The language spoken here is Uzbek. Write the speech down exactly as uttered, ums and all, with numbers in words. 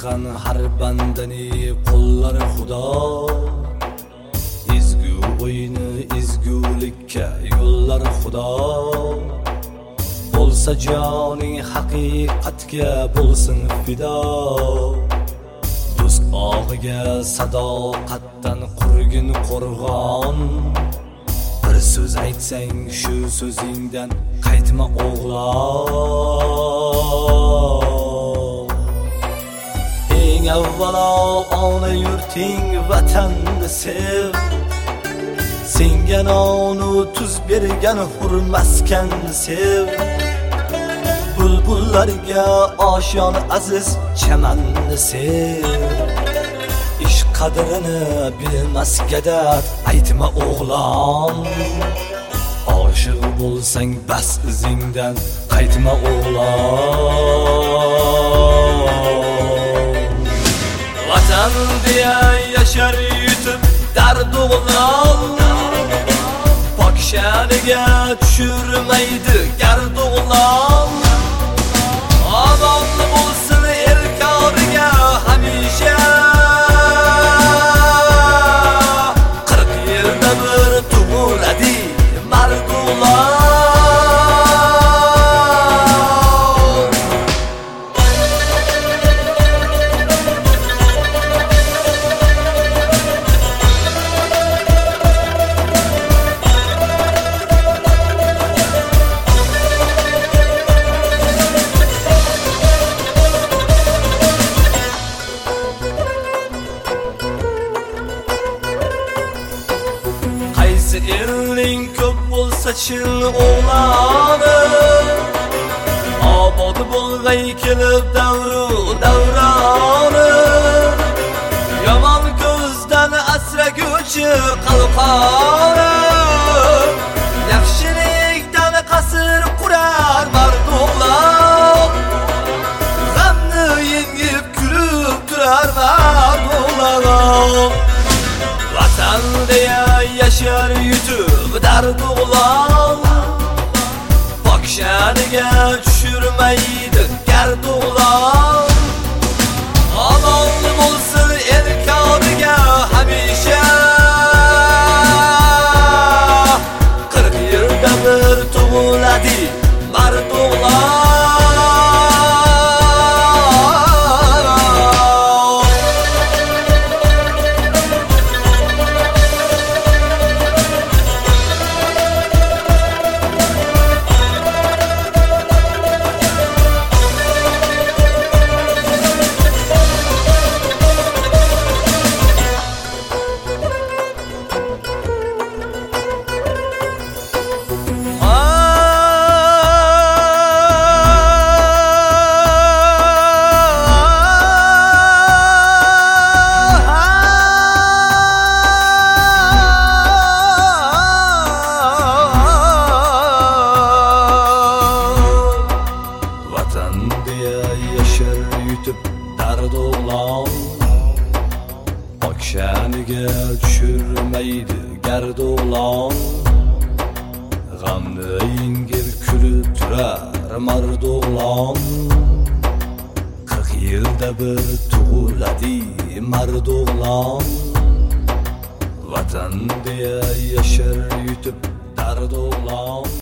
chiqqan har bandani qo'llari Xudo. Izgu o'yini izgulikka yo'llar Xudo. Bo'lsa joning haqiqatga bo'lsin fido. Do'st og'iga sadoqatdan qurgin qo'rg'on. Bir so'z aytsang shu so'zingdan qaytma o'g'lon. Eng avvalo ona yurting vatanni sev. Senga nonu tuz bergan hurmaskanni sev. Bulbullarga oshyon aziz chamanni sev. Ish qadrini bilmas gadat aytma o'g'lon. Oshiq bo'lsang bas izingdan qaytma o'g'lon. Vatan deya yashar yutib dard o'g'lon. Pok sha'niga tushirmaydi gard o'g'lon. Omon bo'lsin erkoriga hamisha. qirq yilda bir tug'iladi mard o'g'lon. Qaysi erling ko'p bo'lsa chin o'g'loni. Obod bo'lg'ay kelib davru davroni. Yomon ko'zdan asraguvchi qalqoni. Yaxshilikdan qasr qurar mard o'g'lon. G'amni yengib kulib turar mard o'g'lon. Vatan deya yashar yutib dard o'g'lon. Pok sha'niga tushirmaydi gard o'g'lon. Omon bo'lsin erkoriga hamisha. qirq yilda bir tug'iladi mard o'g'lon. Yashar yutib dard o'g'lon. Pok sha'niga tushirmaydi gard o'g'lon. G'amni yengib kulib turar mard o'g'lon. qirq yilda bir tug'iladi mard o'g'lon. Vatan deya yashar yutib dard o'g'lon.